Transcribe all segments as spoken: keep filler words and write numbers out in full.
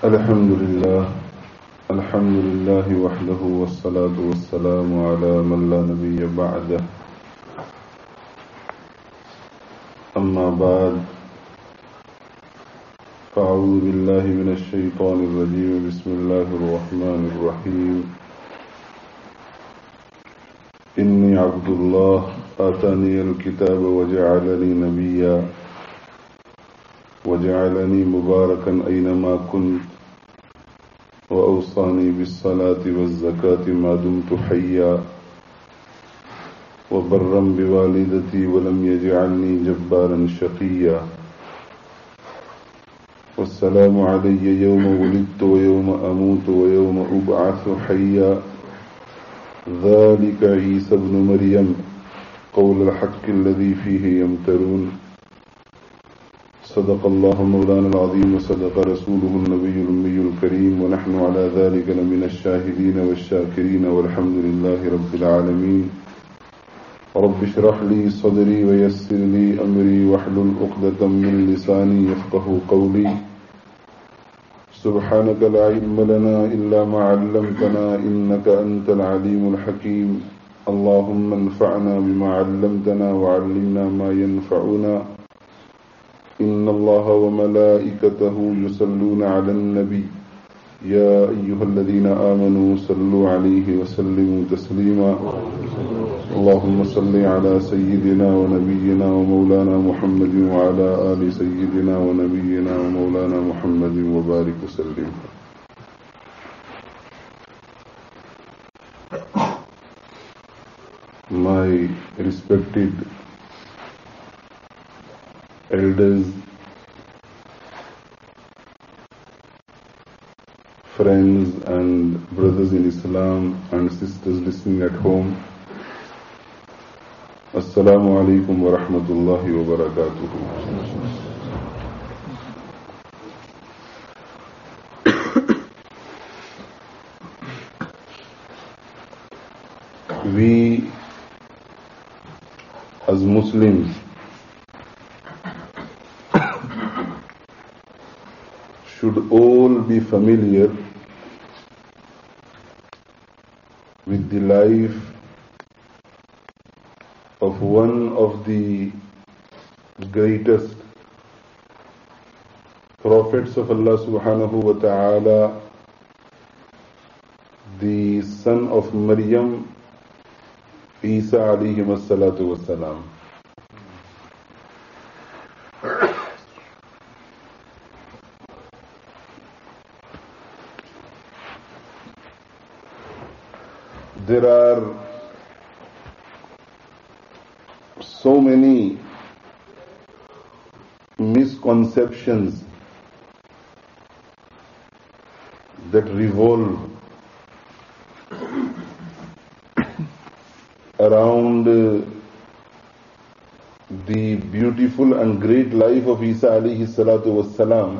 الحمد لله الحمد لله وحده والصلاة والسلام على من لا نبي بعده أما بعد فأعوذ بالله من الشيطان الرجيم بسم الله الرحمن الرحيم إني عبد الله آتاني الكتاب وجعلني نبيا وجعلني مباركا أينما كنت وأوصاني بالصلاة والزكاة ما دمت حيا وبرا بوالدتي ولم يجعلني جبارا شقيا والسلام علي يوم ولدت ويوم أموت ويوم أبعث حيا ذلك عيسى ابن مريم قول الحق الذي فيه يمترون صدق الله مولانا العظيم وصدق رسوله النبي الأمي الكريم ونحن على ذلك لمن الشاهدين والشاكرين والحمد لله رب العالمين رب اشرح لي صدري ويسر لي أمري واحلل عقدة من لساني يفقه قولي سبحانك لا علم لنا إلا ما علمتنا إنك أنت العليم الحكيم اللهم انفعنا بما علمتنا وعلمنا ما ينفعنا إن الله وملائكته يصلون على النبي يا أيها الذين آمنوا صلوا عليه وسلموا تسليما اللهم صل على سيدنا ونبينا ومولانا محمد وعلى آل سيدنا ونبينا ومولانا محمد وبارك وسلم. My respected elders, friends and brothers in Islam and sisters listening at home, Assalamu alaikum wa rahmatullahi wa barakatuhu. We as Muslims should all be familiar with the life of one of the greatest prophets of Allah subhanahu wa ta'ala, the son of Maryam, Isa alayhi salatu wa salam. There are so many misconceptions that revolve around the beautiful and great life of Isa alayhi salatu wassalam,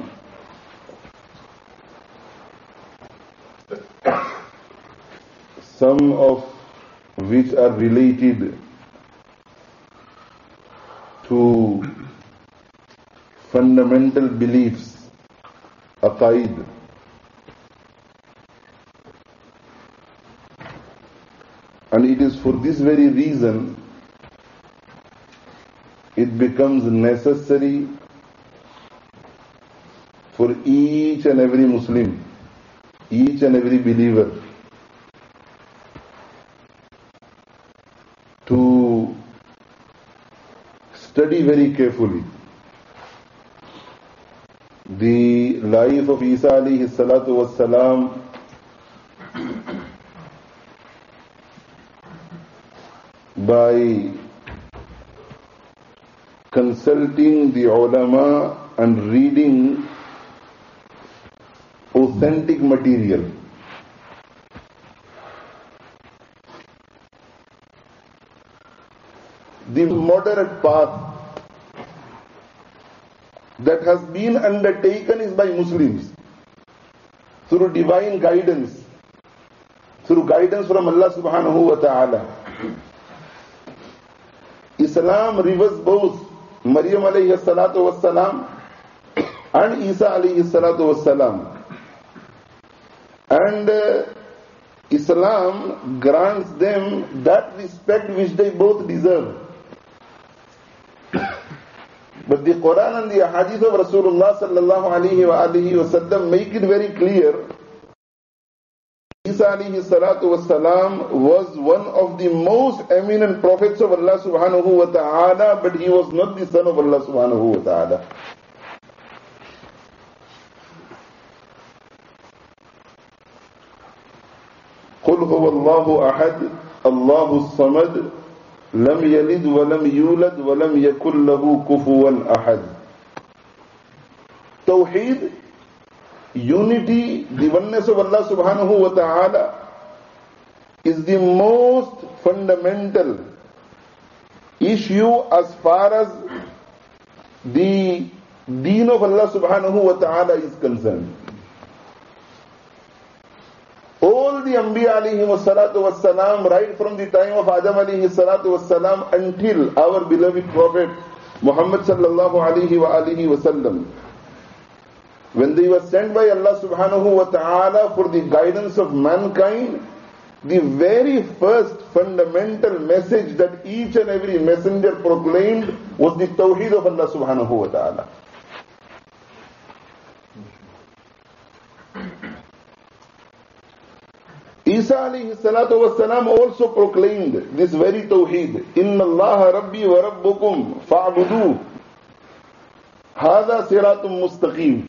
some of which are related to fundamental beliefs, aqaid. And it is for this very reason it becomes necessary for each and every Muslim, each and every believer to study very carefully the life of Isa alayhi salatu wassalam, by consulting the ulama and reading authentic material. The moderate path that has been undertaken is by Muslims through divine guidance, through guidance from Allah subhanahu wa ta'ala. Islam reveres both Maryam alayhi salatu wassalam and Isa alayhi salatu wassalam And uh, Islam grants them that respect which they both deserve. But the Quran and the Hadith of Rasulullah sallallahu alayhi wa alihi wa sallam make it very clear. Isa alayhi salatu was salam was one of the most eminent prophets of Allah subhanahu wa ta'ala, but he was not the son of Allah subhanahu wa ta'ala. قُلْ هُوَ اللَّهُ أَحَدٌ اللَّهُ الصَّمَدُ لَمْ يَلِدْ وَلَمْ يُولَدْ وَلَمْ يَكُنْ لَهُ كُفُوًا أَحَدٌ. Tawheed, unity, the oneness of Allah subhanahu wa ta'ala is the most fundamental issue as far as the deen of Allah subhanahu wa ta'ala is concerned. All the Anbiya alayhi salatu was salam, right from the time of Adam alayhi salatu was salam until our beloved Prophet Muhammad sallallahu alayhi wa alihi wa sallam, when they were sent by Allah subhanahu wa ta'ala for the guidance of mankind, the very first fundamental message that each and every messenger proclaimed was the Tawheed of Allah subhanahu wa ta'ala. Isa alayhi salatu was salam also proclaimed this very Tawheed. Inna Allah Rabbi wa Rabbukum fa'budu. Hada siratum mustaqim.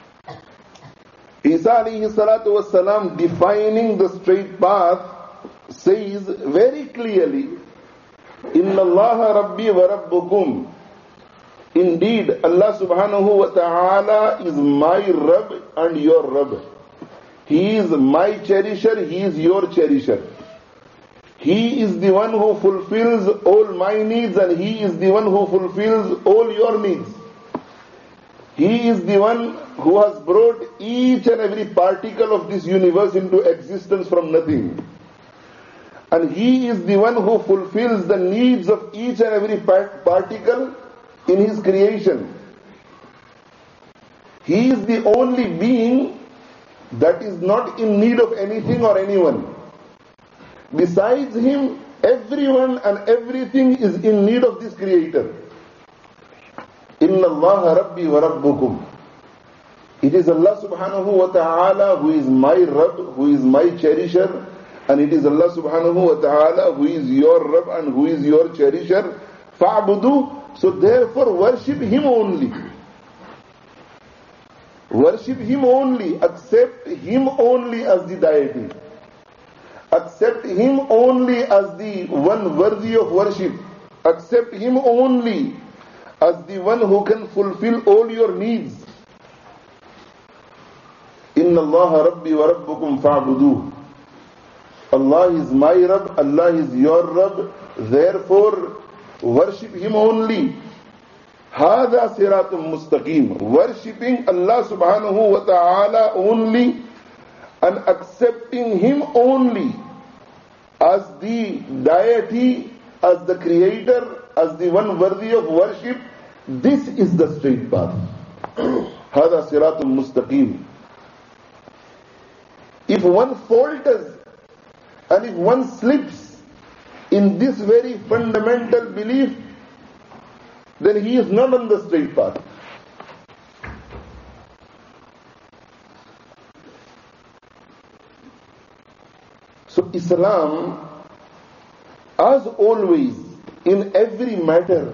Isa alayhi salatu was salam, defining the straight path, says very clearly, Inna Allah Rabbi wa Rabbukum. Indeed, Allah subhanahu wa ta'ala is my Rabb and your Rabb. He is my cherisher, He is your cherisher. He is the one who fulfills all my needs and He is the one who fulfills all your needs. He is the one who has brought each and every particle of this universe into existence from nothing. And He is the one who fulfills the needs of each and every particle in His creation. He is the only being that is not in need of anything or anyone. Besides Him, everyone and everything is in need of this Creator. Inna Allah Rabbi wa Rabbukum. It is Allah subhanahu wa ta'ala who is my Rabb, who is my cherisher, and it is Allah subhanahu wa ta'ala who is your Rabb and who is your cherisher. Fa'budu. So therefore worship Him only. Worship Him only, accept Him only as the deity. Accept Him only as the one worthy of worship. Accept Him only as the one who can fulfill all your needs. Inna Allah Rabbi wa Rabbukum fa'budu. Allah is my Rabb, Allah is your Rabb, therefore worship Him only. Hada siratum mustaqim. Worshipping Allah subhanahu wa ta'ala only and accepting Him only as the deity, as the creator, as the one worthy of worship, this is the straight path. Hada siratum mustaqim. If one falters and if one slips in this very fundamental belief, then he is not on the straight path. So Islam, as always, in every matter,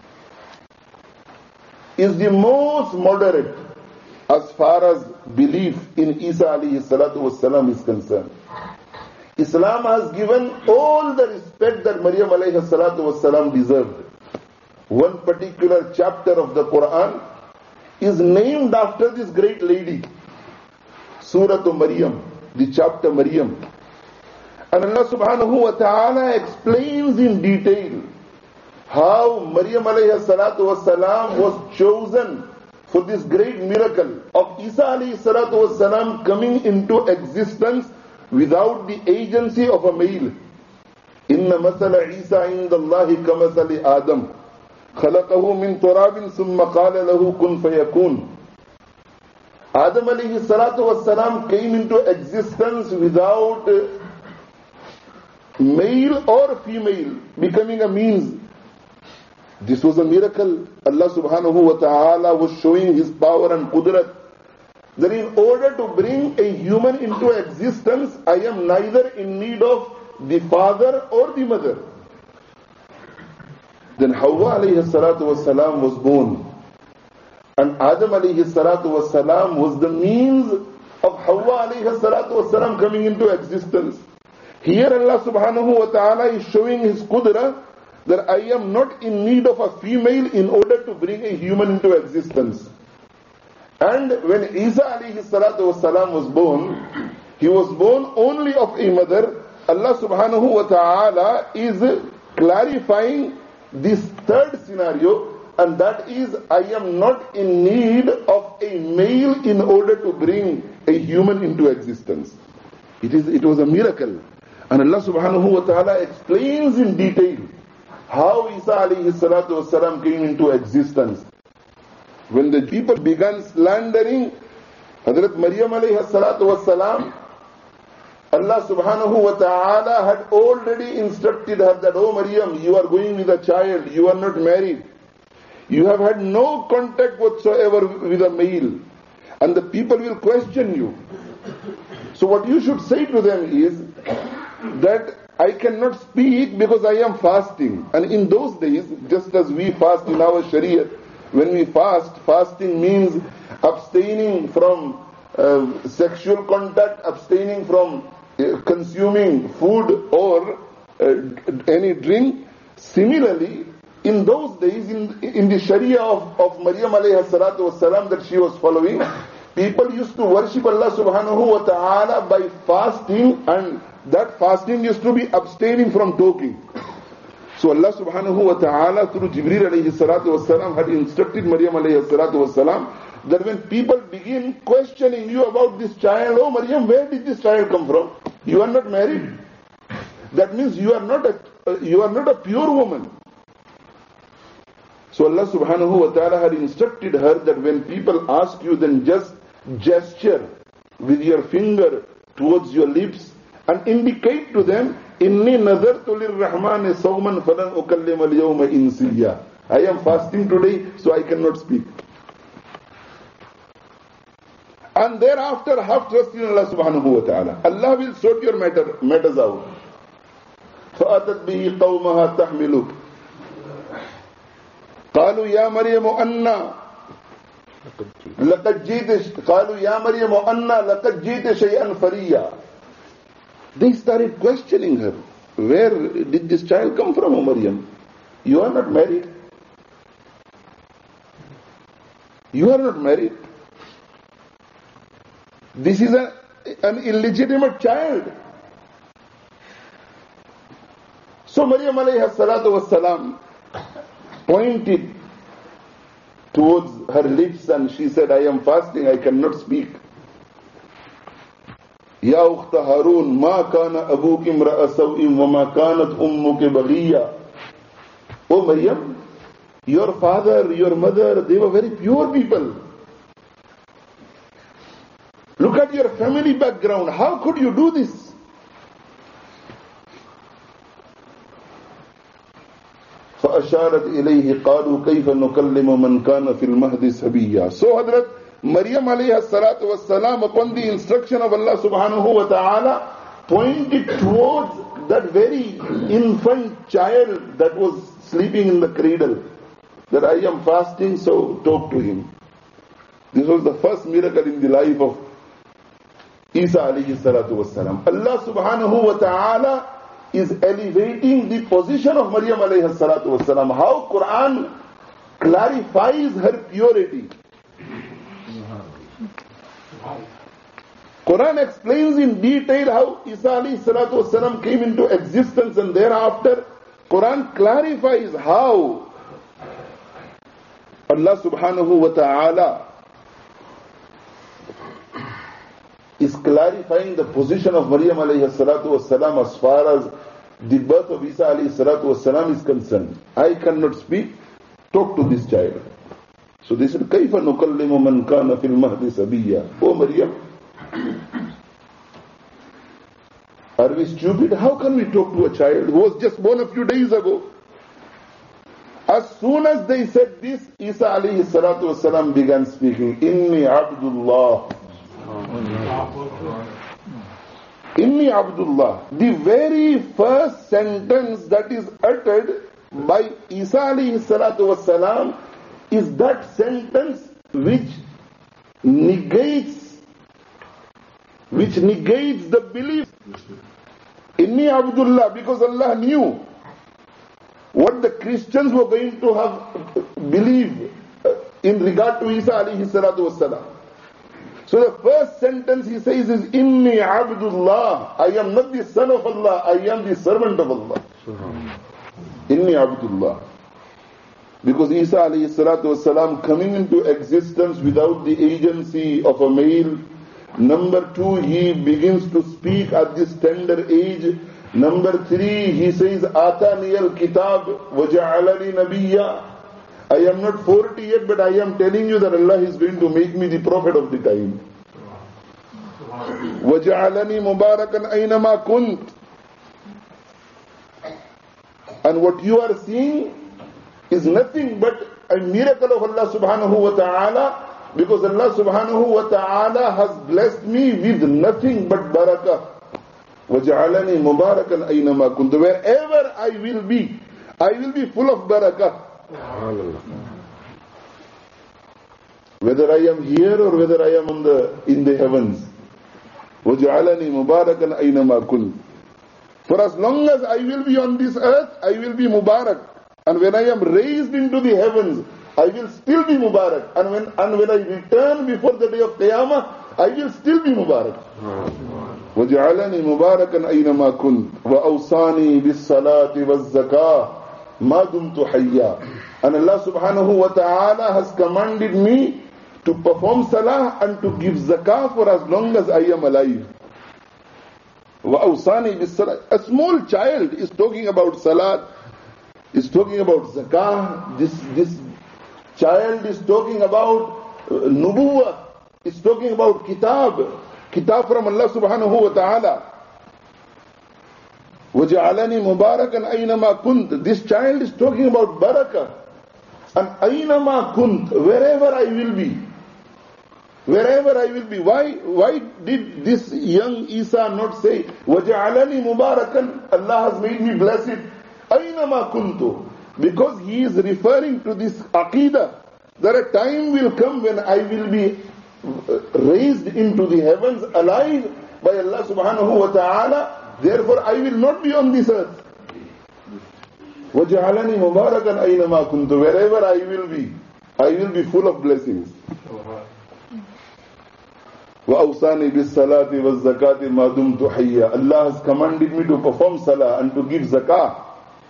is the most moderate as far as belief in Isa alayhi salatu wassalam is concerned. Islam has given all the respect that Maryam alayhi salatu wassalam deserved. One particular chapter of the Quran is named after this great lady, Surah Maryam, the chapter Maryam. And Allah subhanahu wa ta'ala explains in detail how Maryam alayhi salatu wassalam was chosen for this great miracle of Isa alayhi salatu wassalam coming into existence without the agency of a male. Inna masala Isa indallahi kamasali Adam. خلقه من تراب ثم قال له كن فيكون. Adam alayhi salatu wassalam came into existence without male or female becoming a means. This was a miracle. Allah subhanahu wa ta'ala was showing His power and qudrat. That in order to bring a human into existence, I am neither in need of the father or the mother. Then Hawwa alayhi salatu wassalam was born. And Adam alayhi salatu wassalam was the means of Hawwa alayhi salatu wassalam coming into existence. Here Allah subhanahu wa ta'ala is showing His qudra that I am not in need of a female in order to bring a human into existence. And when Isa alayhi salatu wassalam was born, he was born only of a mother. Allah subhanahu wa ta'ala is clarifying this third scenario, and that is, I am not in need of a male in order to bring a human into existence. It is, it was a miracle. And Allah subhanahu wa ta'ala explains in detail how Isa alayhi salatu wasalam came into existence. When the people began slandering Hazrat Maryam alayhi salatu wasalam, Allah subhanahu wa ta'ala had already instructed her that, oh Maryam, you are going with a child, you are not married. You have had no contact whatsoever with a male. And the people will question you. So what you should say to them is that I cannot speak because I am fasting. And in those days, just as we fast in our Sharia, when we fast, fasting means abstaining from uh, sexual contact, abstaining from uh, consuming food or uh, any drink. Similarly, in those days, in, in the Sharia of, of Maryam alayhi salatu wasalam that she was following, people used to worship Allah subhanahu wa ta'ala by fasting, and that fasting used to be abstaining from talking. So Allah subhanahu wa ta'ala through Jibreel alayhi salatu wasalam had instructed Maryam alayhi salatu wasalam that when people begin questioning you about this child, oh Maryam, where did this child come from? You are not married. That means you are not a, uh, you are not a pure woman. So Allah subhanahu wa ta'ala had instructed her that when people ask you, then just gesture with your finger towards your lips and indicate to them, Inni nazartu lirrahmani sawman falan ukallim al-yawma insiya. I am fasting today, so I cannot speak. And thereafter have trust in Allah subhanahu wa ta'ala. Allah will sort your matter, matters out. فَأَتَتْ بِهِ قَوْمَهَا تَحْمِلُهُ قالوا يا مريم أنى لقد جئت قالوا يا مريم أنى لقد جئت شيئا فريا. They started questioning her. Where did this child come from, O Maryam? You are not married. You are not married. This is a, an illegitimate child. So Maryam alayhi salatu wassalam pointed towards her lips and she said, I am fasting, I cannot speak. Ya ukhta Harun, ma kana abuki imra'a saw'in wa ma kanat ummuki baghiya. Oh Maryam, your father, your mother, they were very pure people. Look at your family background. How could you do this? فأشارت إليه قالوا كيف نكلم من كان في المهد سبيا. So Hazrat Maryam alayhi salatu wassalam, upon the instruction of Allah subhanahu wa ta'ala, pointed towards that very infant child that was sleeping in the cradle, that I am fasting, so talk to him. This was the first miracle in the life of Isa alayhi salatu wassalam. Allah subhanahu wa ta'ala is elevating the position of Maryam alayhi salatu wasalam. How Quran clarifies her purity. Quran explains in detail how Isa alayhi salatu wasalam came into existence, and thereafter Quran clarifies how Allah subhanahu wa ta'ala is clarifying the position of Maryam alayhi salatu wasalam as far as the birth of Isa alayhi salatu wasalam is concerned. I cannot speak, talk to this child. So they said, كَيْفَ نُكَلِّمُ مَنْ كَانَ فِي الْمَهْدِ سَبِيًّا. Oh Maryam, are we stupid? How can we talk to a child who was just born a few days ago? As soon as they said this, Isa alayhi salatu wasalam began speaking, Inni Abdullah. Inni Abdullah. The very first sentence that is uttered by Isa alayhi salatu wasalam is that sentence which negates, which negates the belief. Inni Abdullah, because Allah knew what the Christians were going to have believe in regard to Isa alayhi salatu wassalam. So the first sentence he says is, Inni Abdullah. I am not the son of Allah, I am the servant of Allah. Inni Abdullah. Because Isa alayhi salatu wassalam coming into existence without the agency of a male. Number two, he begins to speak at this tender age. Number three, he says, Atani al-kitab waja'alani nabiyya. I am not forty yet, but I am telling you that Allah is going to make me the prophet of the time. Waja'alani mubarakan aynama kunt. And what you are seeing is nothing but a miracle of Allah subhanahu wa ta'ala, because Allah subhanahu wa ta'ala has blessed me with nothing but barakah. وَجَعَلَنِي مُبَارَكًا أَيْنَمَا كُنْتُ. Wherever I will be, I will be full of barakah. Whether I am here or whether I am on the, in the heavens. وَجَعَلَنِي مُبَارَكًا أَيْنَمَا كُنْتُ. For as long as I will be on this earth, I will be Mubarak. And when I am raised into the heavens, I will still be Mubarak. And when, and when I return before the day of Qiyamah, I will still be Mubarak. وَجَعَلَنِي مُبَارَكًا أَيْنَمَا كُنْتُ وَأَوْصَانِي بِالصَّلَاةِ وَالزَّكَاةِ مَا دُمْتُ حَيًّا. And Allah subhanahu wa ta'ala has commanded me to perform salah and to give zakah for as long as I am alive. وَأَوْصَانِي بِالصَّلَاةِ. A small child is talking about salah, is talking about zakah. This, this child is talking about uh, nubuwwah, is talking about kitab. Kitab from Allah subhanahu wa ta'ala. وَجَعَلَنِي مُبَارَكًا أَيْنَمَا كُنْتُ. This child is talking about barakah. And أَيْنَمَا كُنْتُ, wherever I will be. Wherever I will be. Why, why did this young Isa not say, وَجَعَلَنِي مُبَارَكًا, Allah has made me blessed. أَيْنَمَا كُنْتُ. Because he is referring to this aqidah, that a time will come when I will be raised into the heavens alive by Allah subhanahu wa ta'ala. Therefore I will not be on this earth. وَجَعَلَنِي مُبَارَكًا أَيْنَمَا كُنْتُ. Wherever I will be, I will be full of blessings. وَأَوْصَانِي بِالصَّلَاةِ وَالزَّكَاةِ مَا دُمْتُ حَيًّا. Allah has commanded me to perform salah and to give zakah.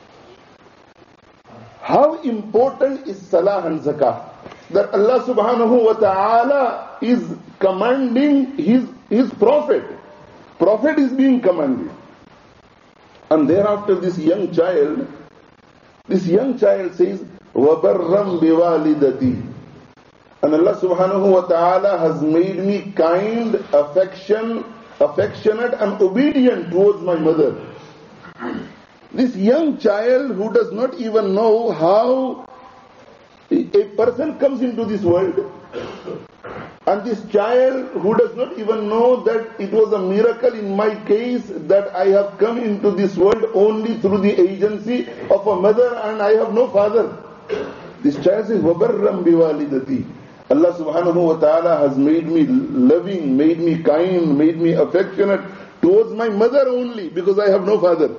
How important is salah and zakah? That Allah subhanahu wa ta'ala is commanding His, His Prophet. Prophet is being commanded. And thereafter this young child, this young child says, وَبَرًّا بِوَالِدَتِي. And Allah subhanahu wa ta'ala has made me kind, affection, affectionate and obedient towards my mother. This young child who does not even know how a person comes into this world, and this child who does not even know that it was a miracle in my case that I have come into this world only through the agency of a mother and I have no father. This child says, وَبَرًّا بِوَالِدَتِي. Allah subhanahu wa ta'ala has made me loving, made me kind, made me affectionate towards my mother only because I have no father.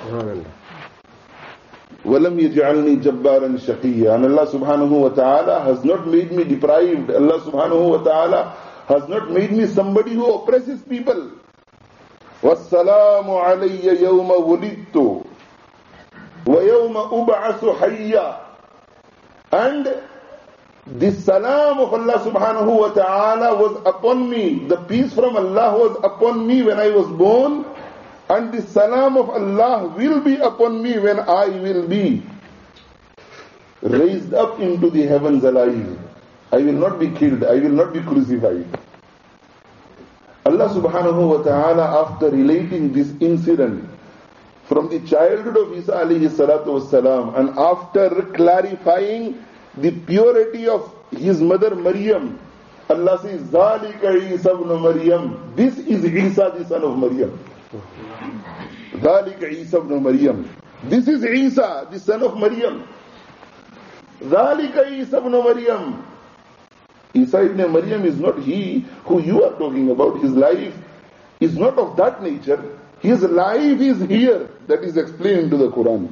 وَلَمْ يَجْعَلْنِي جَبَّارًا شَقِيًّا. And Allah subhanahu wa ta'ala has not made me deprived. Allah subhanahu wa ta'ala has not made me somebody who oppresses people. وَالسَّلَامُ عَلَيَّ يَوْمَ وُلِدْتُ وَيَوْمَ أُبْعَثُ حَيًّا. And the salam of Allah subhanahu wa ta'ala was upon me. The peace from Allah was upon me when I was born. And the salam of Allah will be upon me when I will be raised up into the heavens alive. I will not be killed, I will not be crucified. Allah subhanahu wa ta'ala, after relating this incident from the childhood of Isa alayhi salatu wassalam, and after clarifying the purity of his mother Maryam, Allah says, ذَلِكَ عِيسَى ibn Maryam. This is Isa, the son of Maryam. ذَلِكَ عِيسَى ibn Maryam. This is Isa, the son of Maryam. ذَلِكَ عِيسَى ibn Maryam. Isa ibn Maryam is not he who you are talking about. His life is not of that nature. His life is here. That is explained into the Quran.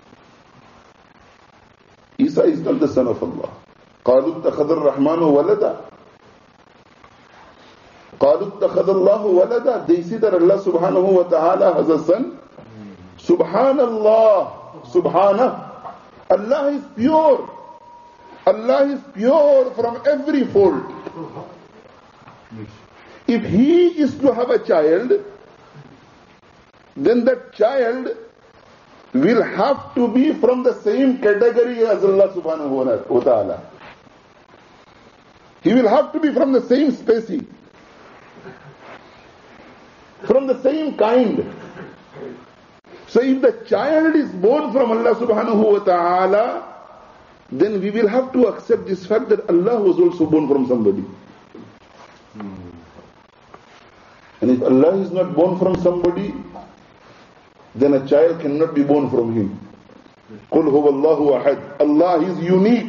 Isa is not the son of Allah. قَالُوا اتَّخَذَ الرَّحْمَنُ وَلَدًا. قَالُوا اتَّخَذَ اللَّهُ وَلَدًا. They say that Allah subhanahu wa ta'ala has a son. Subhanallah. Subhanah. Allah is pure. Allah is pure from every fault. If He is to have a child, then that child will have to be from the same category as Allah subhanahu wa ta'ala. He will have to be from the same species, from the same kind. So if the child is born from Allah subhanahu wa ta'ala, then we will have to accept this fact that Allah was also born from somebody. And if Allah is not born from somebody, then a child cannot be born from him. قُلْ هُوَ اللَّهُ أَحَدٌ. Allah is unique.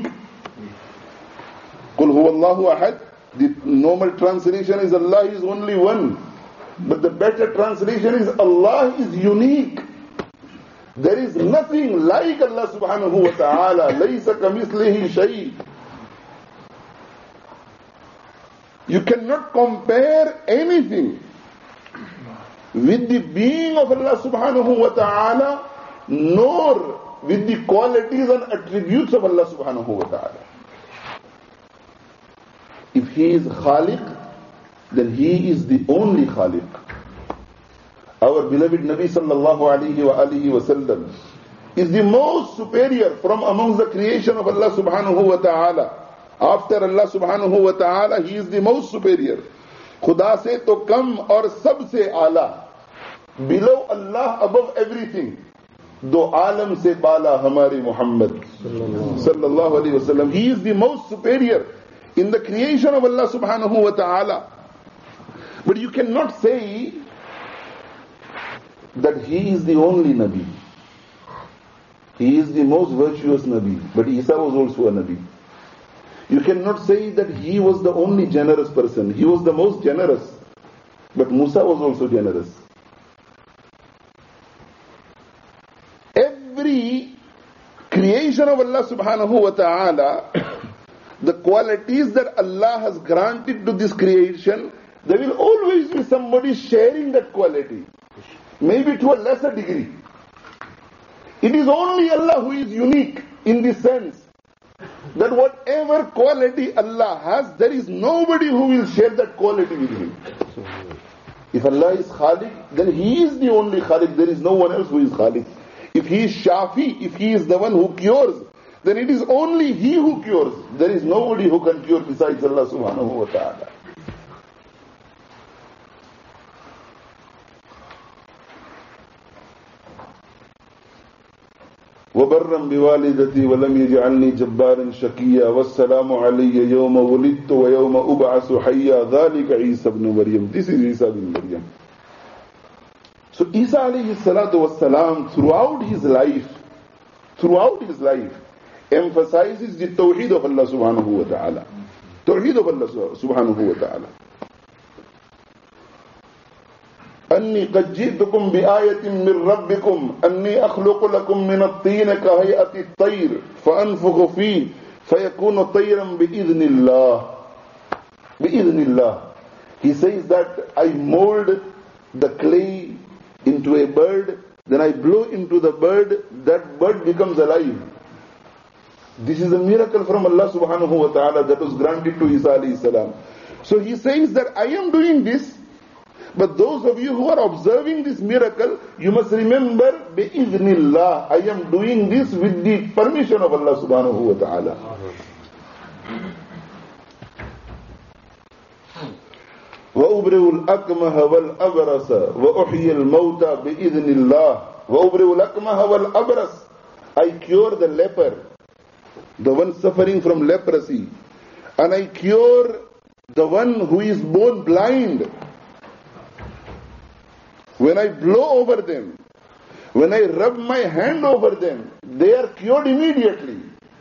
قُلْ هُوَ اللَّهُ أَحَدٌ. The normal translation is Allah is only one. But the better translation is Allah is unique. There is nothing like Allah subhanahu wa ta'ala. لَيْسَ كَمِثْلِهِ شَيْءٍ. You cannot compare anything with the being of Allah subhanahu wa ta'ala, nor with the qualities and attributes of Allah subhanahu wa ta'ala. If He is Khaliq, then He is the only Khaliq. Our beloved Nabi sallallahu alayhi wa alihi wa sallam is the most superior from amongst the creation of Allah subhanahu wa ta'ala. After Allah subhanahu wa ta'ala, He is the most superior. Khuda se to kam aur sab se ala. Below Allah, above everything. Do alam se bala hamari Muhammad sallallahu alayhi wa sallam. He is the most superior in the creation of Allah subhanahu wa ta'ala. But you cannot say that He is the only Nabi. He is the most virtuous Nabi. But Isa was also a Nabi. You cannot say that he was the only generous person. He was the most generous. But Musa was also generous. Every creation of Allah subhanahu wa ta'ala, the qualities that Allah has granted to this creation, there will always be somebody sharing that quality. Maybe to a lesser degree. It is only Allah who is unique in the sense that whatever quality Allah has, there is nobody who will share that quality with Him. If Allah is Khaliq, then He is the only Khaliq. There is no one else who is Khaliq. If He is Shafi, if He is the one who cures, then it is only He who cures. There is nobody who can cure besides Allah subhanahu wa ta'ala. وبرا بوالدتي ولم يجعلني جبارا شقيا والسلام علي يوم ولدت ويوم أبعث حيا ذلك عيسى بن مريم. This is Isa bin Maryam. So Isa alayhi salatu wassalam, throughout his life, throughout his life, emphasizes the tawheed of Allah subhanahu wa ta'ala. Tawheed of Allah subhanahu wa ta'ala. أني قد جئتكم بآية من ربكم أني أخلق لكم من الطين كهيئة الطير فأنفخ فيه فيكون طيرا بإذن الله. بإذن الله. He says that I mold the clay into a bird, then I blow into the bird, that bird becomes alive. This is a miracle from Allah subhanahu wa ta'ala that was granted to Isa alayhi salam. So he says that I am doing this, but those of you who are observing this miracle, you must remember, bi'idhnillah, I am doing this with the permission of Allah subhanahu wa ta'ala. وَأُبْرِئُ الْأَكْمَهَ وَالْأَبْرَصَ وَأُحْيِي الْمَوْتَى بِإِذْنِ اللَّهِ وَأُبْرِئُ الْأَكْمَهَ وَالْأَبْرَصَ. I cure the leper, the one suffering from leprosy, and I cure the one who is born blind. When I blow over them, when I rub my hand over them, they are cured immediately.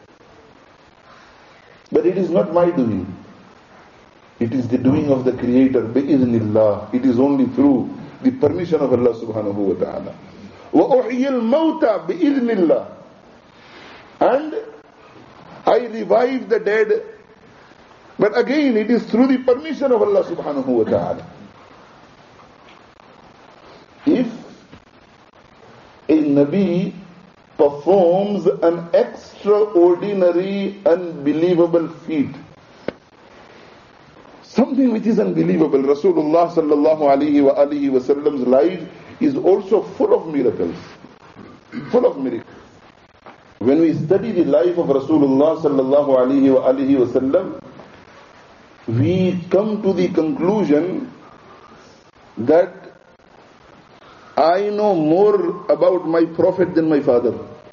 But it is not my doing. It is the doing of the Creator, bi'iznillah. It is only through the permission of Allah subhanahu wa ta'ala. وَأُحْيِي الْمَوْتَى بِإِذْنِ. And I revive the dead. But again, it is through the permission of Allah subhanahu wa ta'ala. If a Nabi performs an extraordinary, unbelievable feat, something which is unbelievable, Rasulullah sallallahu alayhi wa alihi wa sallam's life is also full of miracles. Full of miracles. When we study the life of Rasulullah sallallahu alayhi wa alihi wa sallam, we come to the conclusion that I know more about my Prophet than my father.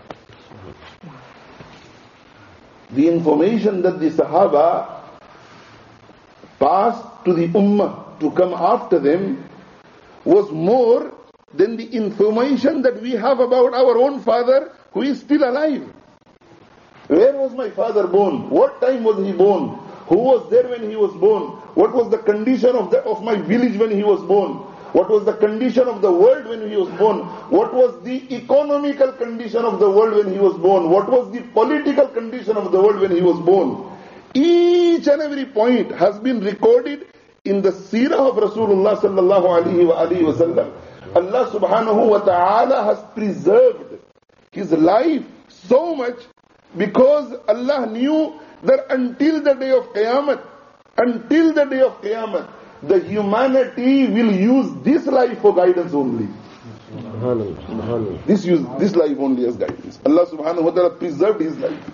The information that the Sahaba passed to the Ummah to come after them was more than the information that we have about our own father who is still alive. Where was my father born? What time was he born? Who was there when he was born? What was the condition of, the, of my village when he was born? What was the condition of the world when he was born? What was the economical condition of the world when he was born? What was the political condition of the world when he was born? Each and every point has been recorded in the seerah of Rasulullah sallallahu alaihi wa alihi wa sallam. Allah subhanahu wa ta'ala has preserved his life so much because Allah knew that until the day of Qiyamah, until the day of Qiyamah, the humanity will use this life for guidance only. This use this life only as guidance. Allah subhanahu wa ta'ala preserved his life.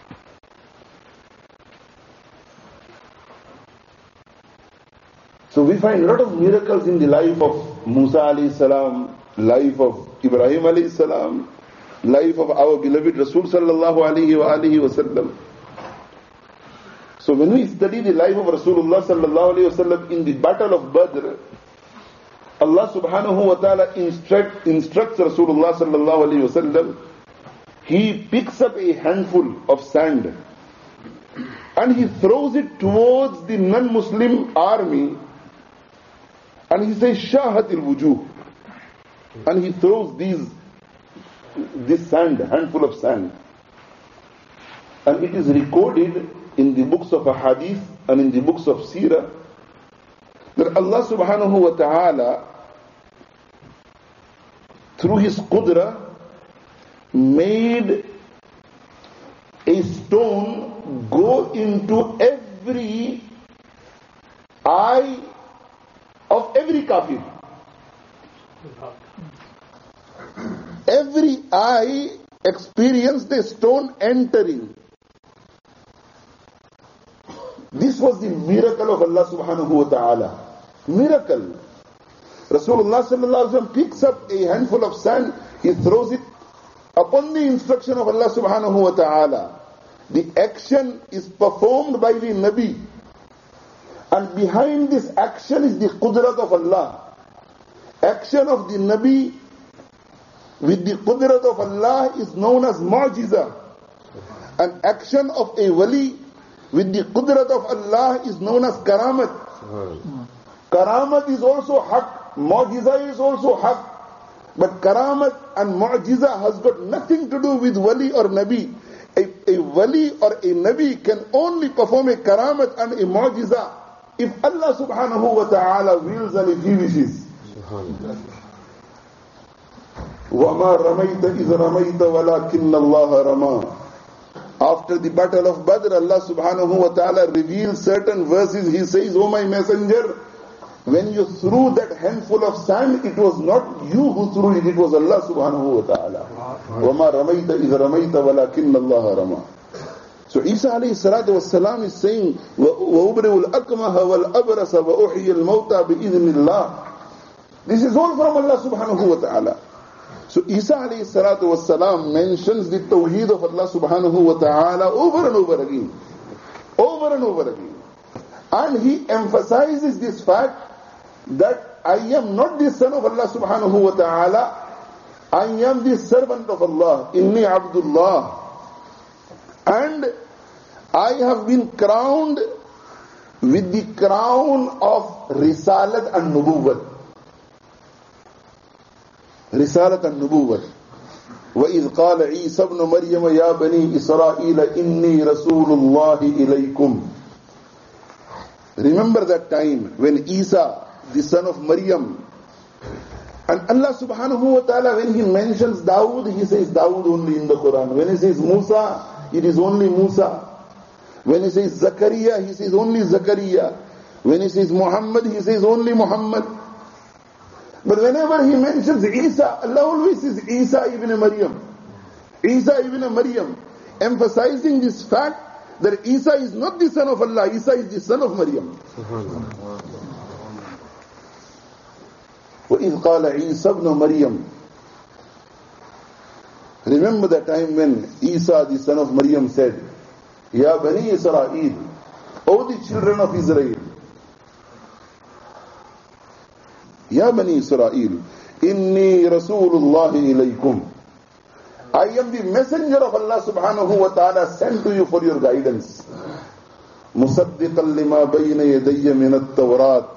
So we find a lot of miracles in the life of Musa alayhi salam, life of Ibrahim alayhi salam, life of our beloved Rasul sallallahu alayhi wa alihi wa sallam. So when we study the life of Rasulullah sallallahu alayhi wa sallam in the battle of Badr, Allah subhanahu wa ta'ala instruct, instructs Rasulullah sallallahu alayhi wa sallam, he picks up a handful of sand and he throws it towards the non-Muslim army and he says, Shahatil wujuh. And he throws these, this sand, handful of sand. And it is recorded in the books of Ahadith and in the books of Seerah that Allah subhanahu wa ta'ala through his qudra made a stone go into every eye of every kafir. Every eye experienced the stone entering. This was the miracle of Allah subhanahu wa ta'ala. Miracle. Rasulullah sallallahu alaihi wasallam picks up a handful of sand, he throws it upon the instruction of Allah subhanahu wa ta'ala. The action is performed by the Nabi. And behind this action is the qudrat of Allah. Action of the Nabi with the qudrat of Allah is known as mu'jiza. And action of a wali with the qudrat of Allah is known as karamat. Karamat is also haq, mu'jiza is also haq. But karamat and mu'jiza has got nothing to do with wali or nabi. A, a wali or a nabi can only perform a karamat and a mu'jiza if Allah subhanahu wa ta'ala wills and if He wishes. وَمَا رَمَيْتَ إِذْ رَمَيْتَ وَلَكِنَّ اللَّهَ رَمَى. After the battle of Badr, Allah subhanahu wa ta'ala reveals certain verses. He says, O my messenger, when you threw that handful of sand, it was not you who threw it, it was Allah subhanahu wa ta'ala. وَمَا رَمَيْتَ إِذْ رَمَيْتَ وَلَكِنَّ اللَّهَ رَمَى. So Isa alayhi salatu wassalam is saying, وَأُبْرِئُ الْأَكْمَهَ وَالْأَبْرَسَ وَأُحْيِي الْمَوْتَى بِإِذْنِ اللَّهِ. This is all from Allah subhanahu wa ta'ala. So Isa alayhi salatu wassalam mentions the tawheed of Allah subhanahu wa ta'ala over and over again. Over and over again. And he emphasizes this fact that I am not the son of Allah subhanahu wa ta'ala, I am the servant of Allah. Inni Abdullah. And I have been crowned with the crown of Risalat and Nubuwwat. Risalat and Nubuwwat. وَإِذْ قَالَ عِيسَى ابْنُ مَرْيَمَ يَا بَنِي إِسْرَائِيلَ إِنِّي رَسُولُ اللَّهِ إِلَيْكُمْ. Remember that time when Isa, the son of Maryam, and Allah subhanahu wa ta'ala, when he mentions Dawood, he says Dawood only in the Quran. When he says Musa, it is only Musa. When he says Zakaria, he says only Zakaria. When he says Muhammad, he says only Muhammad. But whenever he mentions Isa, Allah always says Isa ibn Maryam. Isa ibn Maryam. Emphasizing this fact that Isa is not the son of Allah, Isa is the son of Maryam. وَإِذْ قَالَ عِيسَى ابْنُ مَرْيَمَ. Remember the time when Isa, the son of Maryam, said, Ya Bani Israel, O the children of Israel, Ya Bani Israel, Inni Rasulullahi ilaykum. I am the messenger of Allah subhanahu wa ta'ala sent to you for your guidance. Musaddiqan lima bayna yadayya min at-Tawrat.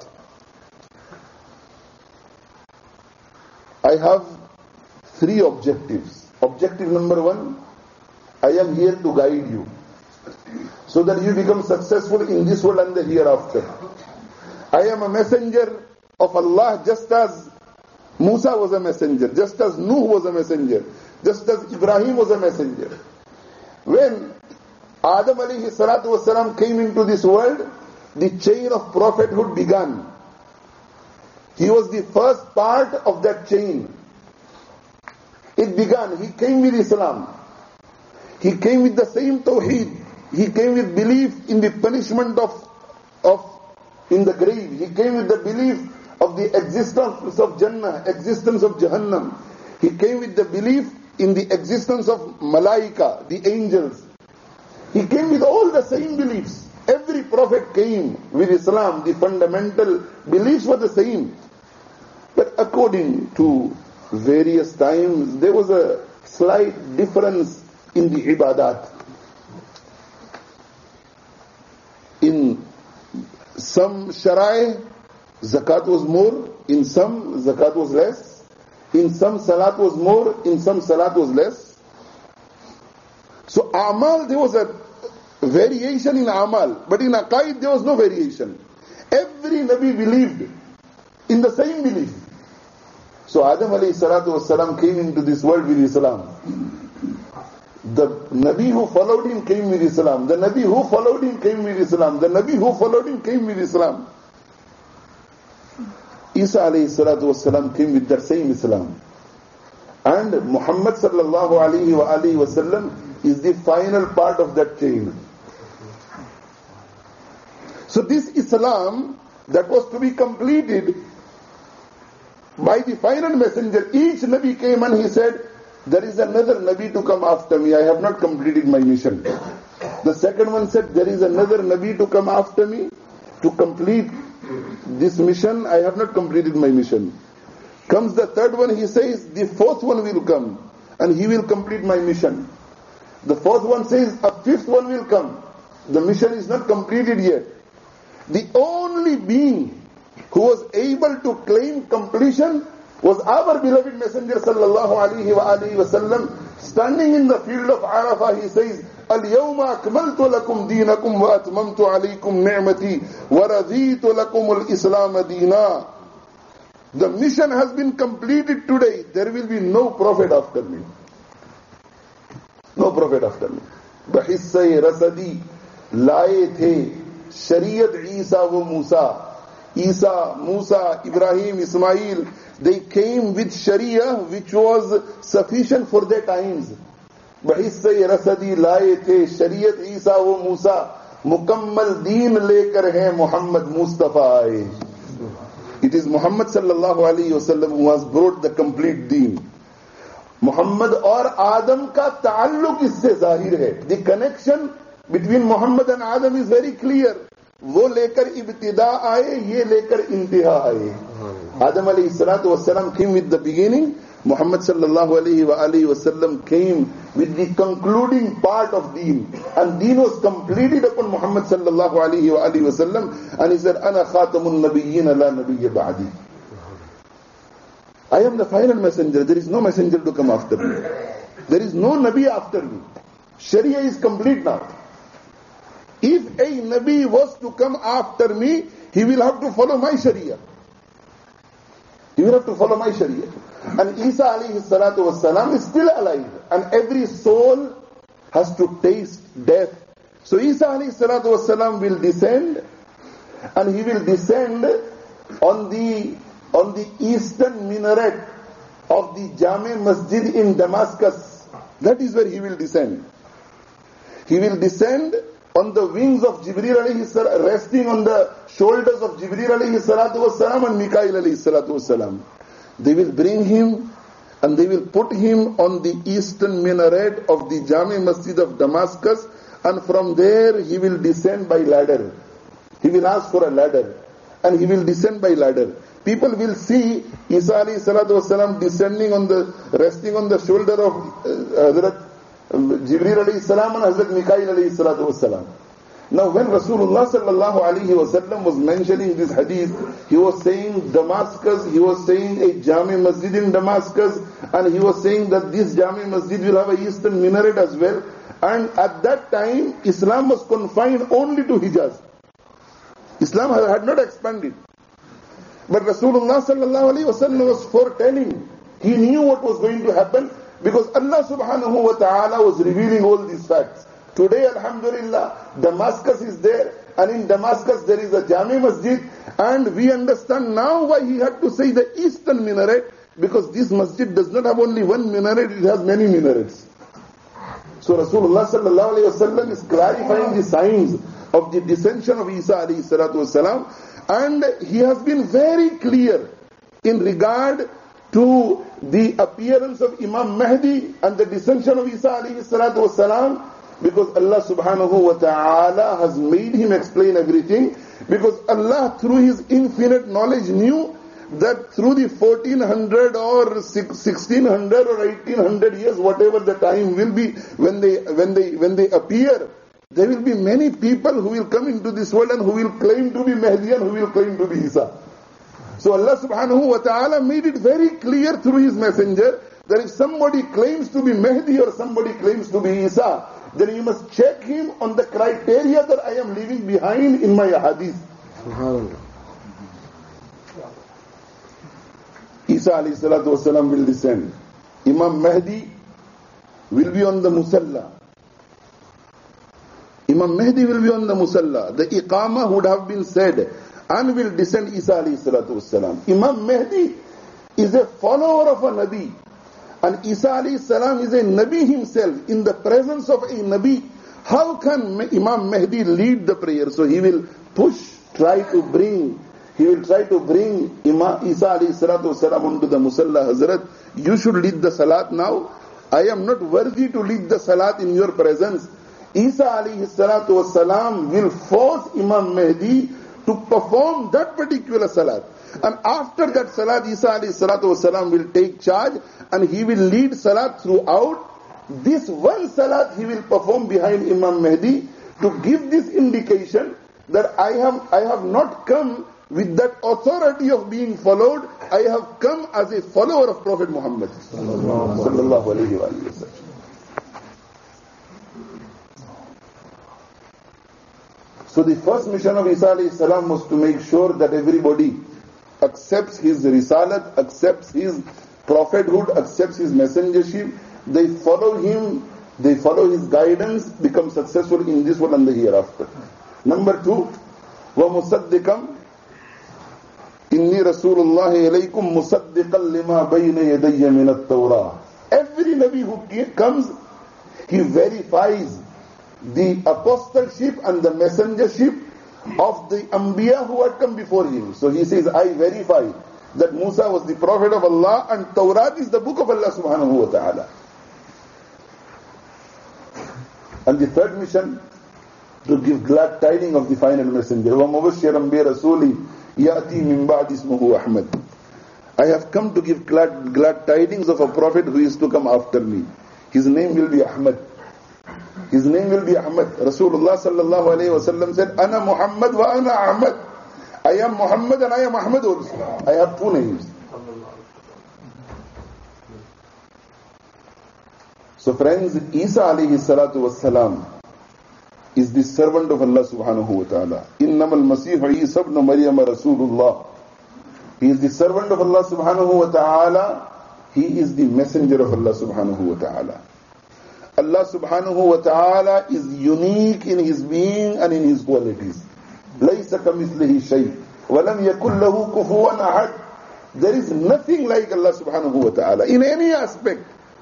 I have three objectives. Objective number one, I am here to guide you so that you become successful in this world and the hereafter. I am a messenger of Allah just as Musa was a messenger, just as Nuh was a messenger, just as Ibrahim was a messenger. When Adam alayhi salatu wasalam came into this world, the chain of prophethood began. He was the first part of that chain. It began. He came with Islam. He came with the same tawheed. He came with belief in the punishment of, of in the grave. He came with the belief of the existence of Jannah, existence of Jahannam. He came with the belief in the existence of Malaika, the angels. He came with all the same beliefs. Every prophet came with Islam. The fundamental beliefs were the same. But according to various times, there was a slight difference in the ibadat. In some sharai, zakat was more, in some zakat was less, in some salat was more, in some salat was less. So amal, there was a variation in amal, but in aqaid there was no variation. Every Nabi believed in the same belief. So Adam alayhi salatu wasalam came into this world with Islam. The Nabi who followed him came with Islam. The Nabi who followed him came with Islam. The Nabi who followed him came with Islam. Isa alayhi salatu wasalam came with that same Islam. And Muhammad sallallahu alayhi wa alayhi wasallam is the final part of that chain. So this Islam that was to be completed by the final messenger, each Nabi came and he said, there is another Nabi to come after me, I have not completed my mission. The second one said, there is another Nabi to come after me to complete this mission, I have not completed my mission. Comes the third one, he says, the fourth one will come and he will complete my mission. The fourth one says, a fifth one will come. The mission is not completed yet. The only being who was able to claim completion was our beloved Messenger sallallahu alaihi wa alihi wasallam. Standing in the field of Arafah, he says, Al-yawma akmaltu lakum deenakum wa atmamtu alaykum ni'mati wa raditu lakum al-islam deena. The mission has been completed today. There will be no prophet after me. No prophet after me. Bahissai rasadi laaye the Shariat Isa wa Musa. Isa, Musa, Ibrahim, Ismail, they came with Sharia which was sufficient for their times. बहिस्से रसदी लाए थे शरीयत ईसा वो मूसा, मुकम्मल दीन लेकर है मोहम्मद मुस्तफा आए. It is Muhammad sallallahu alayhi wa sallam who has brought the complete deen. Muhammad और आदम का ताल्लुक इससे जाहिर है. The connection between Muhammad and Adam is very clear. वो लेकर इब्तिदा आए, ये लेकर इंतहा आए. Adam alayhi salatu wassalam came with the beginning. Muhammad sallallahu alayhi wa alayhi wa sallam came with the concluding part of deen. And deen was completed upon Muhammad sallallahu alayhi wa alayhi wa sallam. And he said, Ana khatamun nabiyyin la nabiyya ba'di. I am the final messenger. There is no messenger to come after me. There is no Nabi after me. Sharia is complete now. If a Nabi was to come after me, he will have to follow my Sharia. He will have to follow my Sharia. And Isa alayhi salatu wassalam is still alive. And every soul has to taste death. So Isa alayhi salatu wassalam will descend. And he will descend on the on the eastern minaret of the Jami Masjid in Damascus. That is where he will descend. He will descend on the wings of Jibreel alayhi salam, resting on the shoulders of Jibreel alayhi salatu wassalam and Mikail alayhi salatu wassalam. They will bring him and they will put him on the eastern minaret of the Jami Masjid of Damascus, and from there he will descend by ladder. He will ask for a ladder and he will descend by ladder. People will see Isa alayhi salatu wasalam descending on the, resting on the shoulder of uh, Hazrat Jibreel alayhi salam and Hazrat Mikail alayhi salatu wasalam. Now when Rasulullah sallallahu alayhi wasallam was mentioning this hadith, he was saying Damascus, he was saying a Jami Masjid in Damascus, and he was saying that this Jami Masjid will have a eastern minaret as well. And at that time, Islam was confined only to Hijaz. Islam had not expanded. But Rasulullah sallallahu alayhi wasallam was foretelling. He knew what was going to happen because Allah subhanahu wa ta'ala was revealing all these facts. Today, alhamdulillah, Damascus is there, and in Damascus there is a Jami Masjid, and we understand now why he had to say the eastern minaret, because this masjid does not have only one minaret, it has many minarets. So Rasulullah sallallahu alayhi wasallam is clarifying the signs of the descension of Isa alayhi salatu wasalam, and he has been very clear in regard to the appearance of Imam Mahdi and the descension of Isa alayhi salatu wasalam, because Allah subhanahu wa ta'ala has made him explain everything, because Allah through his infinite knowledge knew that through the fourteen hundred or sixteen hundred or eighteen hundred years, whatever the time will be, when they when they when they appear, there will be many people who will come into this world and who will claim to be Mahdi and who will claim to be Isa. So Allah subhanahu wa ta'ala made it very clear through his messenger that if somebody claims to be Mahdi or somebody claims to be Isa, then you must check him on the criteria that I am leaving behind in my hadith. Isa alayhi salatu wasalam will descend. Imam Mahdi will be on the musalla. Imam Mahdi will be on the musalla. The iqamah would have been said, and will descend Isa alayhi salatu wasalam. Imam Mahdi is a follower of a Nabi. And Isa alayhi salam is a Nabi himself, in the presence of a Nabi. How can Imam Mahdi lead the prayer? So he will push, try to bring, he will try to bring Imam Isa alayhi salatu wasalam onto the musalla. Hazrat, you should lead the salat now. I am not worthy to lead the salat in your presence. Isa alayhi salatu wasalam will force Imam Mahdi to perform that particular salat. And after that salat, Isa alayhi salatu wasalam will take charge and he will lead salat throughout. This one salat he will perform behind Imam Mahdi to give this indication that I have, I have not come with that authority of being followed. I have come as a follower of Prophet Muhammad sallallahu alayhi wa sallam. So the first mission of Isa alayhi salam was to make sure that everybody accepts his risalat, accepts his prophethood, accepts his messengership. They follow him, they follow his guidance, become successful in this world and the hereafter. Number two, وَمُصَدِّقًا إِنِّي رَسُولُ اللَّهِ إِلَيْكُمْ مُصَدِّقًا لِمَا بَيْنَ يَدَيَّ مِنَ التَّوْرَاةِ. Every Nabi who comes, He verifies the apostleship and the messengership of the Anbiya who had come before him. So he says, I verify that Musa was the prophet of Allah and Tawrat is the book of Allah subhanahu wa ta'ala. And the third mission, to give glad tidings of the final messenger. وَمُبَشِّرًا بِرَسُولٍ يَأْتِي مِن بَعْدِ اسْمُهُ أَحْمَدٍ. I have come to give glad, glad tidings of a prophet who is to come after me. His name will be Ahmad. His name will be Ahmad. Rasulullah sallallahu alayhi wa sallam said, Ana Muhammad wa ana Ahmad. I am Muhammad and I am Ahmad also. I have two names. So friends, Isa alayhi salatu was salam is the servant of Allah subhanahu wa ta'ala. Innamal Masih Isa ibn Maryam Rasulullah. He is the servant of Allah subhanahu wa ta'ala. He is the messenger of Allah subhanahu wa ta'ala. Allah subhanahu wa ta'ala is unique in His being and in His qualities. لَيْسَ كَمِثْلِهِ شَيْءٍ وَلَمْ يَكُنْ لَهُ كُفُوًا أَحَدٍ. There is nothing like Allah subhanahu wa ta'ala in any aspect.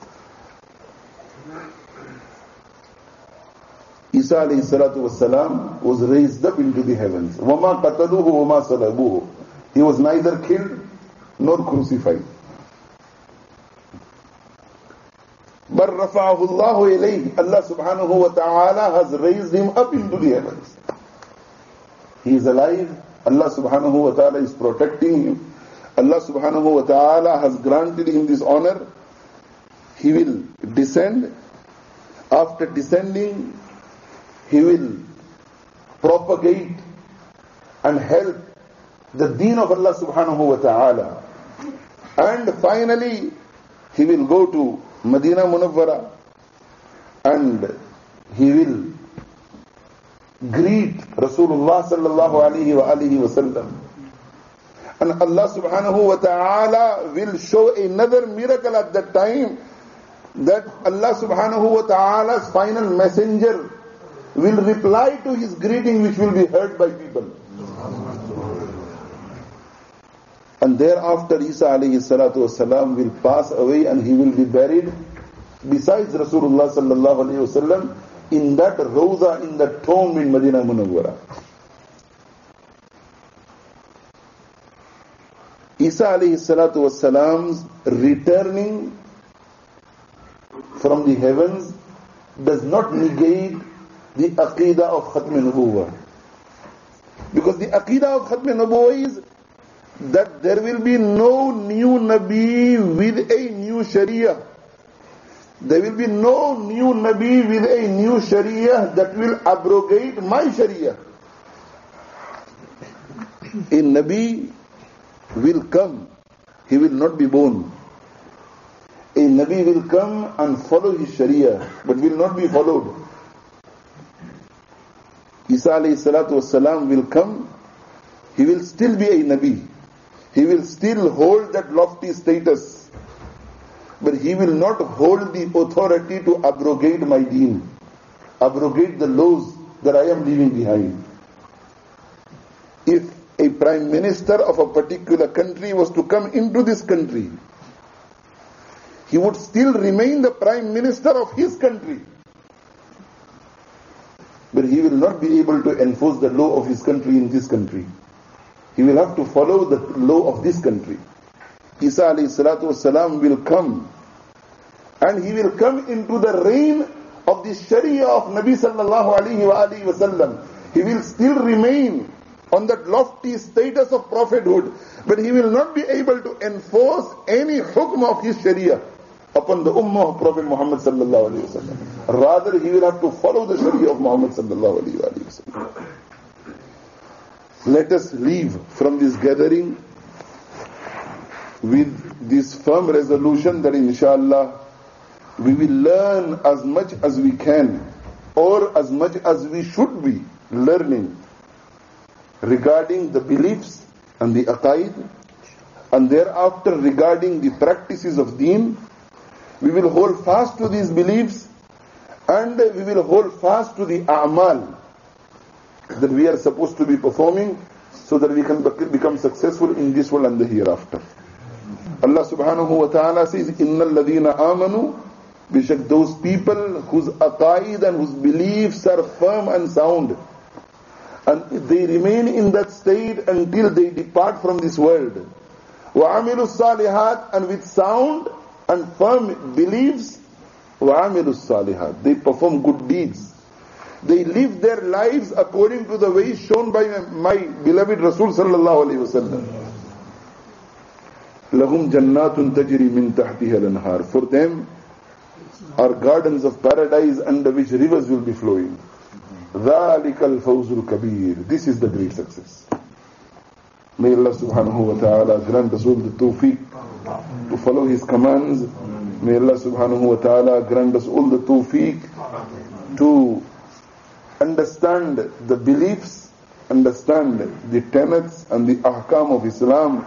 Isa alayhi salatu was salam was raised up into the heavens. وَمَا قَتَلُوهُ وَمَا صَلَبُوهُ. He was neither killed nor crucified. But رَفَعَهُ اللَّهُ إِلَيْهِ. Allah subhanahu wa ta'ala has raised him up into the heavens. He is alive. Allah subhanahu wa ta'ala is protecting him. Allah subhanahu wa ta'ala has granted him this honor. He will descend. After descending, he will propagate and help the deen of Allah subhanahu wa ta'ala. And finally, he will go to Medina Munawwara and he will greet Rasulullah sallallahu alayhi wa alihi wa sallam. And Allah subhanahu wa ta'ala will show another miracle at that time, that Allah subhanahu wa ta'ala's final messenger will reply to his greeting, which will be heard by people. And thereafter Isa alayhi salatu wasalam will pass away and he will be buried besides Rasulullah sallallahu alayhi wasallam in that rawza, in that tomb in Medina Munawwara. Isa alayhi salatu wasalam's returning from the heavens does not negate the aqidah of Khatm Nubuwwah. Because the aqidah of Khatm Nubuwwah is that there will be no new Nabi with a new Sharia. There will be no new Nabi with a new Sharia that will abrogate my Sharia. A Nabi will come, he will not be born. A Nabi will come and follow his Sharia, but will not be followed. Isa alayhi salatu wasalam will come, he will still be a Nabi. He will still hold that lofty status, but he will not hold the authority to abrogate my deen, abrogate the laws that I am leaving behind. If a prime minister of a particular country was to come into this country, he would still remain the prime minister of his country, but he will not be able to enforce the law of his country in this country. He will have to follow the law of this country. Isa alayhi salatu wasalam will come, and he will come into the reign of the Sharia of Nabi sallallahu alayhi wa alihi wasallam. He will still remain on that lofty status of prophethood, but he will not be able to enforce any hukm of his Sharia upon the ummah of Prophet Muhammad sallallahu alayhi wasallam. Rather, he will have to follow the Sharia of Muhammad sallallahu alayhi wasallam. Let us leave from this gathering with this firm resolution that inshallah we will learn as much as we can, or as much as we should be learning regarding the beliefs and the aqaid, and thereafter regarding the practices of deen. We will hold fast to these beliefs, and we will hold fast to the a'mal that we are supposed to be performing, so that we can become successful in this world and the hereafter. Allah subhanahu wa ta'ala says, إِنَّ الَّذِينَ آمَنُوا Bishak those people whose aqaid and whose beliefs are firm and sound, and they remain in that state until they depart from this world. وَعَمِلُوا الصَّالِحَاتِ, and with sound and firm beliefs, وَعَمِلُوا الصَّالِحَاتِ, they perform good deeds. They live their lives according to the way shown by my beloved Rasul sallallahu alayhi wa sallam. لَهُمْ جَنَّاتٌ تَجْرِي مِن تَحْتِهَا الْأَنْهَارُ, for them are gardens of paradise under which rivers will be flowing. ذَلِكَ الْفَوْزُ الْكَبِيرُ, this is the great success. May Allah subhanahu wa ta'ala grant us all the tawfiq to follow His commands. May Allah subhanahu wa ta'ala grant us all the tawfiq to understand the beliefs, understand the tenets and the ahkam of Islam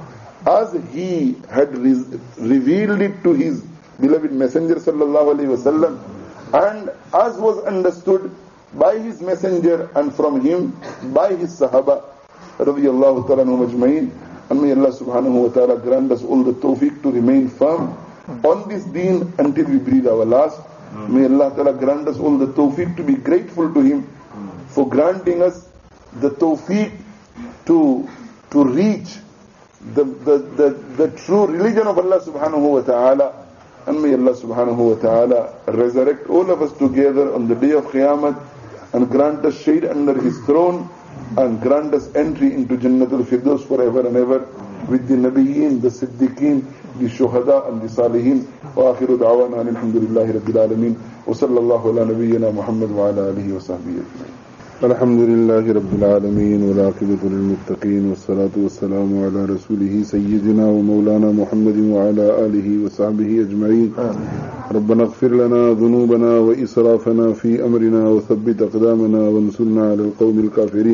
as He had re- revealed it to His beloved Messenger sallallahu alayhi wa sallam, and as was understood by His Messenger and from him by His Sahaba radiyallahu ta'ala anhum ajma'in. And may Allah subhanahu wa ta'ala grant us all the tawfiq to remain firm on this deen until we breathe our last. May Allah ta'ala grant us all the tawfiq to be grateful to Him for granting us the tawfiq to to reach the, the, the, the true religion of Allah subhanahu wa ta'ala. And may Allah subhanahu wa ta'ala resurrect all of us together on the day of Qiyamah and grant us shade under His throne and grant us entry into Jannatul Firdaus forever and ever with the Nabiyyin, the Siddiqeen, the Shuhada and the Salihin. Wa akhiru da'wana alhamdulillahi rabbil alameen wa sallallahu ala nabiyyina Muhammad wa ala alihi wa sahbihi ajma'in. Alhamdulillahi rabbil alameen wa laqibatu lil muttaqeen wa salatu wa salamu ala rasulihi sayyidina wa maulana Muhammadin wa ala alihi wa sahbihi ajma'in. ربنا اغفر لنا ذنوبنا وإسرافنا في أمرنا وثبت أقدامنا وانصرنا على القوم الكافرين.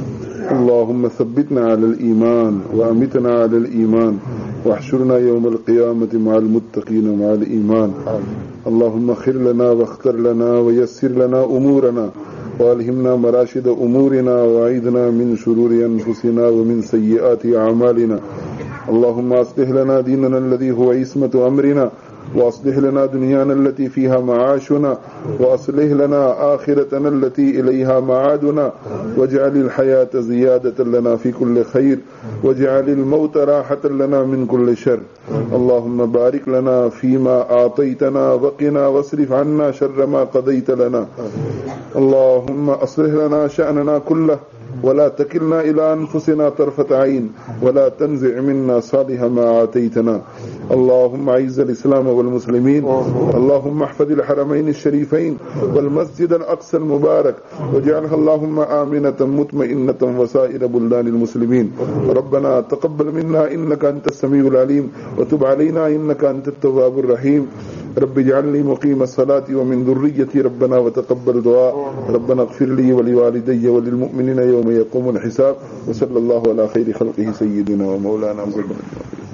اللهم ثبتنا على الإيمان وأمتنا على الإيمان واحشرنا يوم القيامة مع المتقين مع الإيمان. اللهم خير لنا واختر لنا ويسر لنا أمورنا وألهمنا مراشد أمورنا وأعيذنا من شرور أنفسنا ومن سيئات أعمالنا. اللهم أصلح لنا ديننا الذي هو عصمة أمرنا وأصلح لنا دنيانا التي فيها معاشنا وأصلح لنا آخرتنا التي إليها معادنا واجعل الحياة زيادة لنا في كل خير واجعل الموت راحة لنا من كل شر. اللهم بارك لنا فيما أعطيتنا وقنا واصرف عنا شر ما قضيت لنا. اللهم أصلح لنا شأننا كله ولا تكلنا إلى أنفسنا طرفة عين ولا تنزع منا صالح ما آتيتنا. اللهم أعز الإسلام والمسلمين. اللهم احفظ الحرمين الشريفين والمسجد الأقصى المبارك واجعلها اللهم آمنة مطمئنة وسائر بلدان المسلمين. ربنا تقبل منا إنك أنت السميع العليم وتب علينا إنك أنت التواب الرحيم. رب اجعلني مقيم الصلاة ومن ذريتي ربنا وتقبل دعاء. ربنا اغفر لي ولوالدي وللمؤمنين يوم يقوم الحساب. وصلى الله على خير خلقه سيدنا ومولانا محمد.